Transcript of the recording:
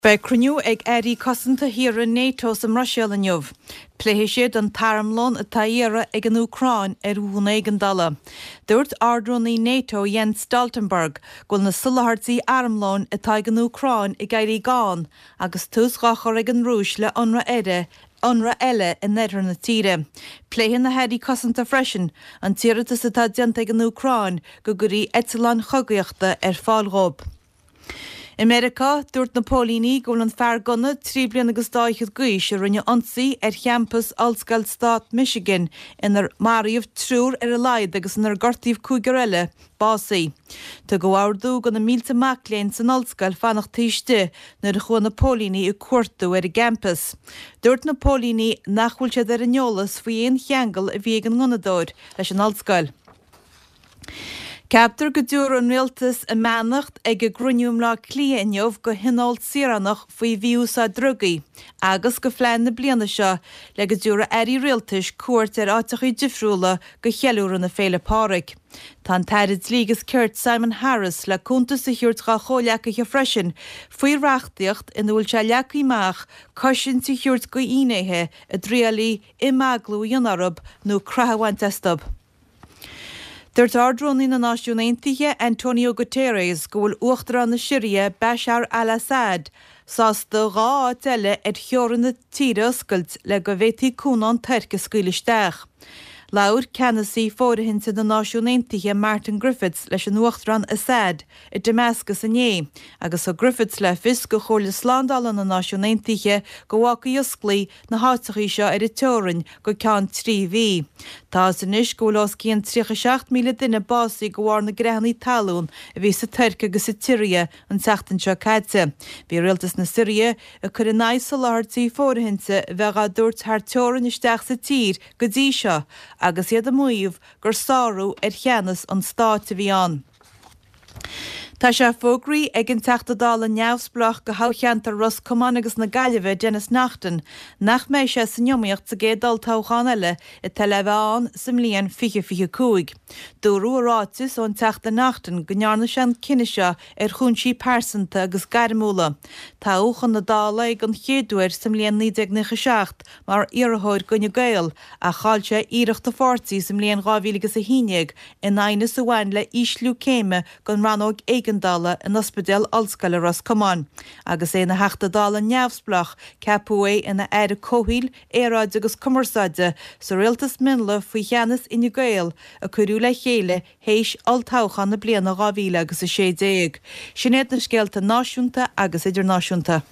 Bei cruniú ag éirí cosanta híre NATO sam Russia an jobh. Pléhé siad an taramlón a taíire ag an Ucráin úna ag an dala. Dúirt ardrúnaí NATO Jens Stoltenberg gúil na sullartí aramlón atá ag an Ucráin i gairí gáin agus túsgachar ag an rúis le onra eile in neidir na tíre. Pléhan na headí cosanta freisin an tíretas atá dianta ag an Ucráin go gurí etalán chogaíochta fáilrób. America dúirt na Pólíní gúil an fear gunna trí bliain agus dáichad gaois a rinne ansaí campus Allscoil Stát Michigan inar maríomh trúr a laid agus inar gortaíomh cúigar eile básaí. Tá go bhardú gan na mílta macléin san Allscoil fannach tíiste nuair a chuan na Pólíní i cuairtú a campus. Dúirt na Pólíní nachhfuil siad ar an neolas faoi aon cheangal a bhí an ngonadóir leis an Allscoil. Ceaptar go dúr an rialtas a meannacht ag a gruniúm lá clia inniuh go hinál siarannach faoi bhíús a drugaí, agus go phlean na bliana seo le go dúra airí rialtas cuairt ar áiteachí difriúla go chealúra na féile páric. Tá tairid lígus Kurt Simon Harris le cúntas a thuirt ga choleacha freisin faoi reachtaíocht in bhfuil se leacaí meach cosin sa thuirt go ínéthe a dríalaí i meaglú an Arab nó crathhaint estab. Dúirt ardrúnaí na Náisiún Aontaithe Antonio Guterres go bhfuil uachtar an na Síria Bashar al-Assad sásta rá eile ar theorann na tíre oscailt le go bhhétaí cúnán Turca scaoileisteach. Laur Cannasaí fóraithe na Náisiún Aontaithe Martin Griffiths leis an uachtar an Assad i Damascus inné, agus ó Griffiths le fis go chóirle sláindála na Náisiún Aontaithe go bhhaca iosclaí na háiteachí seo ar i teorann go ceann trí bhí. Tá san isis go lás cían 37 míle duine básaí go bhhar na greithnaí talún a bhí sa Turca agus sa Tíria an teachtain seo caite. Bhí rialtas na Síria a chur in naid soláirtaí fóraithe bheith a dúirt thar teorann isteach sa tír go dtí seo, agus iad a muomh gur sáú ar cheannas an stáit a bhí an. Tá sé fógraí ag an teachtadála neamhsplach go hácheantar Ros Cumán agus na Gaillimhe Dennis Nachtan nach méid sé san neomíocht sa gédal táchán eile i telebhán sa mbliain 2025. Dúrú rátis ón teachta Nachtan go nearna sé an cinne seo ar chúnsí persanta agus gairmúla. Tá úchan na dála ag an chéadúir sa mbliain 1996 mar iarthóir gonne gail a cháilte íireachta fortaí sa mbliain 2011 in aine sa bhain le ísliú céime gon ranóg Dala in Ospedal Allscoil Ros Cumán. Agus é na heachtadála neamhsplach ceapú é ina air cóhíl éráid agus cumarsáide sa rialtas minla faoi cheannas ina gail a chuirú le chéile héis altáchan na bliana 2016. Sin éad na scéalta náisiúnta agus idirnáisiúnta.